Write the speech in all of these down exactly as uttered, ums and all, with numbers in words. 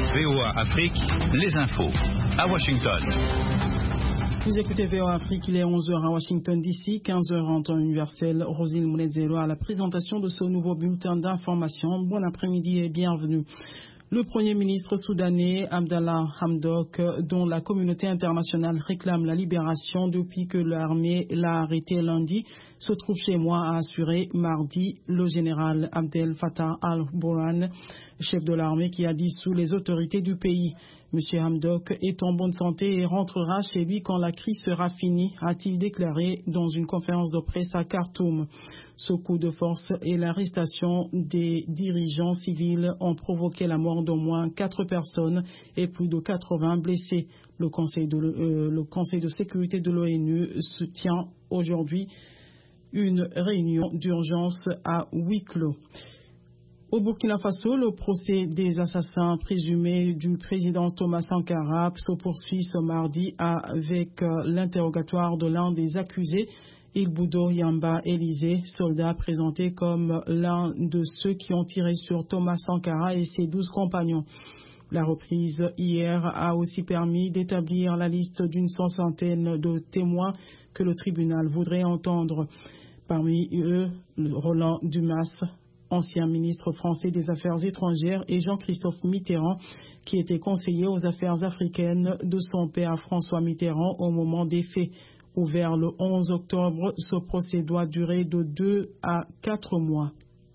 V O A Afrique, les infos. À Washington. Vous écoutez V O A Afrique, il est onze heures à Washington D C, quinze heures en temps universel. Rosine Mounedzelo à la présentation de ce nouveau bulletin d'information. Bon après-midi et bienvenue. Le Premier ministre soudanais Abdallah Hamdok, dont la communauté internationale réclame la libération depuis que l'armée l'a arrêté lundi, se trouve chez moi, a assuré mardi le général Abdel Fattah al-Burhan, chef de l'armée qui a dissous les autorités du pays. Monsieur Hamdok est en bonne santé et rentrera chez lui quand la crise sera finie, a-t-il déclaré dans une conférence de presse à Khartoum. Ce coup de force et l'arrestation des dirigeants civils ont provoqué la mort d'au moins quatre personnes et plus de quatre-vingts blessés. Le Conseil de, euh, le Conseil de sécurité de l'ONU se tient aujourd'hui une réunion d'urgence à huis clos. Au Burkina Faso, le procès des assassins présumés du président Thomas Sankara se poursuit ce mardi avec l'interrogatoire de l'un des accusés, Ilboudo Yamba Élisée, soldat présenté comme l'un de ceux qui ont tiré sur Thomas Sankara et ses douze compagnons. La reprise hier a aussi permis d'établir la liste d'une soixantaine de témoins que le tribunal voudrait entendre. Parmi eux, Roland Dumas, ancien ministre français des Affaires étrangères, et Jean-Christophe Mitterrand, qui était conseiller aux affaires africaines de son père François Mitterrand au moment des faits. Ouvert le onze octobre, ce procès doit durer de deux à quatre mois.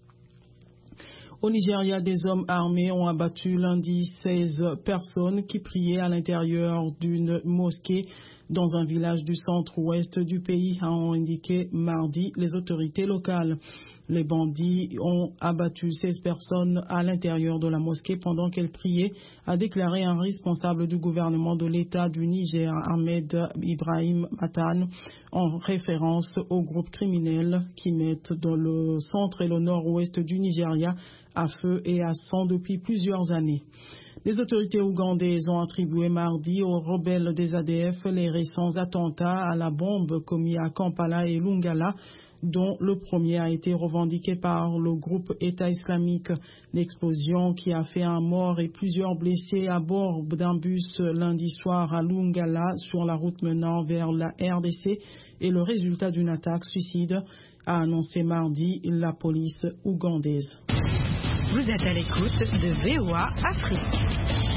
Au Nigeria, des hommes armés ont abattu lundi seize personnes qui priaient à l'intérieur d'une mosquée dans un village du centre-ouest du pays, ont indiqué mardi les autorités locales. Les bandits ont abattu seize personnes à l'intérieur de la mosquée pendant qu'elles priaient, a déclaré un responsable du gouvernement de l'État du Niger, Ahmed Ibrahim Matan, en référence aux groupes criminels qui mettent dans le centre et le nord-ouest du Nigeria à feu et à sang depuis plusieurs années. Les autorités ougandaises ont attribué mardi aux rebelles des A D F les récents attentats à la bombe commis à Kampala et Lungala, dont le premier a été revendiqué par le groupe État islamique. L'explosion qui a fait un mort et plusieurs blessés à bord d'un bus lundi soir à Lungala sur la route menant vers la R D C est le résultat d'une attaque suicide, a annoncé mardi la police ougandaise. Vous êtes à l'écoute de V O A Afrique.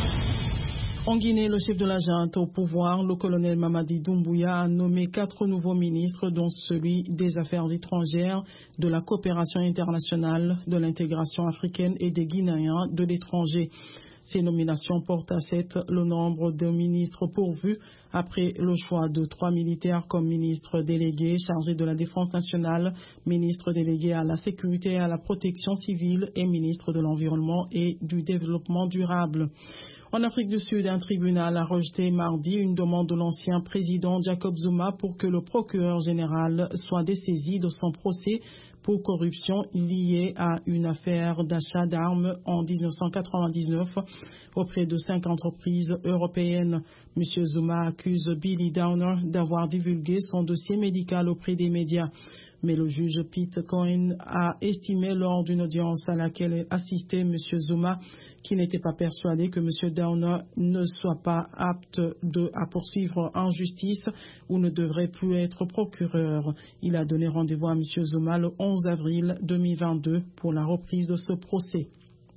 En Guinée, le chef de la junte au pouvoir, le colonel Mamadi Doumbouya, a nommé quatre nouveaux ministres, dont celui des Affaires étrangères, de la coopération internationale, de l'intégration africaine et des Guinéens de l'étranger. Ces nominations portent à sept le nombre de ministres pourvus après le choix de trois militaires comme ministres délégués chargés de la défense nationale, ministres délégués à la sécurité et à la protection civile et ministres de l'environnement et du développement durable. En Afrique du Sud, un tribunal a rejeté mardi une demande de l'ancien président Jacob Zuma pour que le procureur général soit dessaisi de son procès pour corruption liée à une affaire d'achat d'armes en mille neuf cent quatre-vingt-dix-neuf auprès de cinq entreprises européennes. M. Zuma accuse Billy Downer d'avoir divulgué son dossier médical auprès des médias. Mais le juge Pete Cohen a estimé lors d'une audience à laquelle assistait M. Zuma qu'il n'était pas persuadé que M. Downer ne soit pas apte de, à poursuivre en justice ou ne devrait plus être procureur. Il a donné rendez-vous à M. Zuma le onze avril deux mille vingt-deux pour la reprise de ce procès.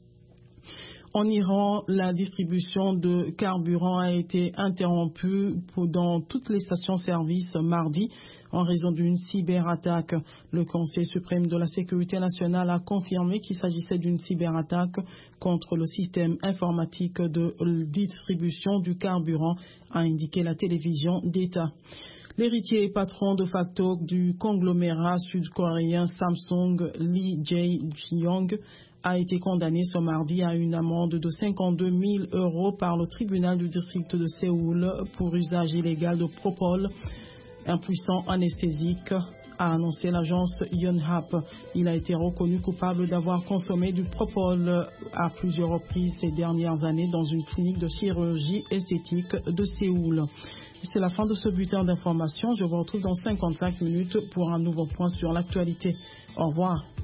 En Iran, la distribution de carburant a été interrompue dans toutes les stations-service mardi en raison d'une cyberattaque. Le Conseil suprême de la sécurité nationale a confirmé qu'il s'agissait d'une cyberattaque contre le système informatique de distribution du carburant, a indiqué la télévision d'État. L'héritier et patron de facto du conglomérat sud-coréen Samsung, Lee Jae-yong, a été condamné ce mardi à une amende de cinquante-deux mille euros par le tribunal du district de Séoul pour usage illégal de propol, un puissant anesthésique, a annoncé l'agence Yonhap. Il a été reconnu coupable d'avoir consommé du propol à plusieurs reprises ces dernières années dans une clinique de chirurgie esthétique de Séoul. C'est la fin de ce bulletin d'information. Je vous retrouve dans cinquante-cinq minutes pour un nouveau point sur l'actualité. Au revoir.